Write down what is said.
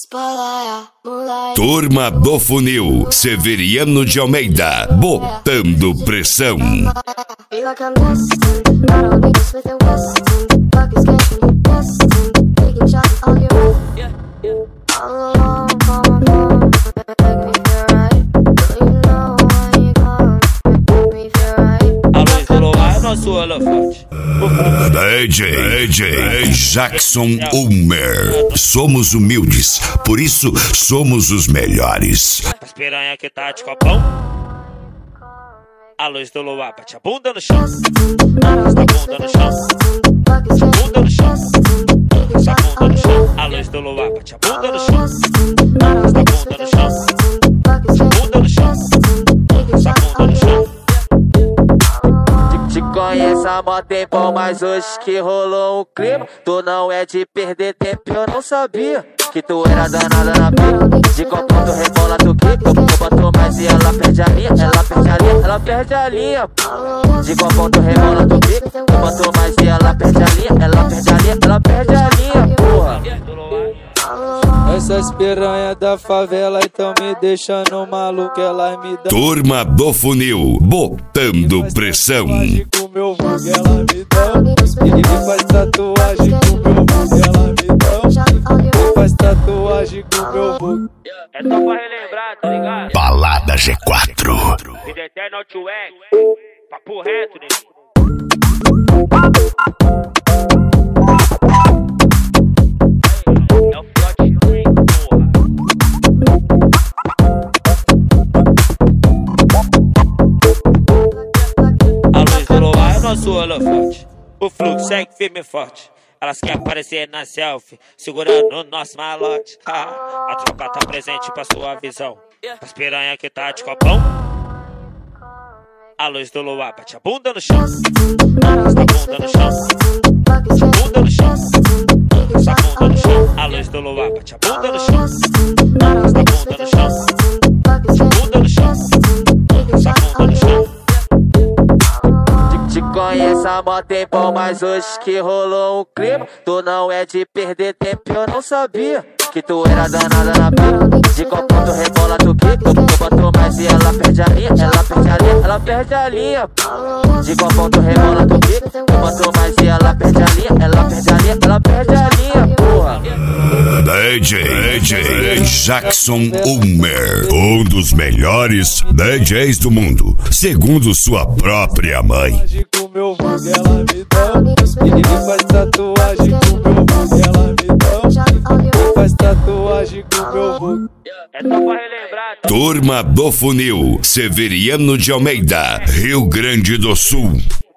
Turma do Funil, Severiano de Almeida, botando pressão. DJ Jackson Ulmer. Somos humildes, por isso somos os melhores. As piranha que tá de copão, a luz do luar bate a bunda no chão. A bunda no chão, a bunda no chão, a bunda no chão. A luz do luar bate a bunda no chão. A bunda no chão, a bunda no chão, a bunda no chão. Te conheço há mó tempão, mas hoje que rolou um clima. Tu não é de perder tempo, eu não sabia que tu era danada na pica. De copão tu rebola, tu quica. Eu boto mais e ela perde a linha. Ela perde a linha, ela perde a linha. De copão tu rebola, tu quica. Eu boto mais e ela perde a linha. Ela perde a linha, ela perde a linha, porra. Essas piranha da favela então me deixando maluco, elas me dão. Turma do Funil, botando pressão. Com meu vulgo ela me dão. E faz tatuagem com meu vulgo ela me dão. E faz tatuagem com meu vulgo. É só pra relembrar, tá ligado? Balada G4. Vida eterna Outweg, papo reto, né? Nosso holofote, o fluxo segue firme e forte. Elas querem aparecer na selfie, segurando o nosso malote. A tropa tá presente pra sua visão. As piranha que tá de copão, a luz do luar bate a bunda no chão. A bunda no chão, a bunda no chão, a bunda no chão. A luz do luar bate a bunda no chão. A bunda no chão, a bunda no chão, a bunda no chão. Te conheço há mó tempão, mas hoje que rolou um clima. Tu não é de perder tempo, eu não sabia que tu era danada na pica. De copão tu rebola, tu quica. Eu boto mais e ela perde a linha. Ela perde a linha, ela perde a linha. De copão tu rebola, tu quica. Eu boto mais e ela perde a linha. Ela perde a linha, ela perde a linha, porra. DJ Jackson Ulmer, um dos melhores DJs do mundo, segundo sua própria mãe. Com meu vulgo ela me dão. E faz tatuagem com meu vulgo ela me dão. E faz tatuagem com meu vulgo. É só pra relembrar. Turma do Funil, Severiano de Almeida, Rio Grande do Sul.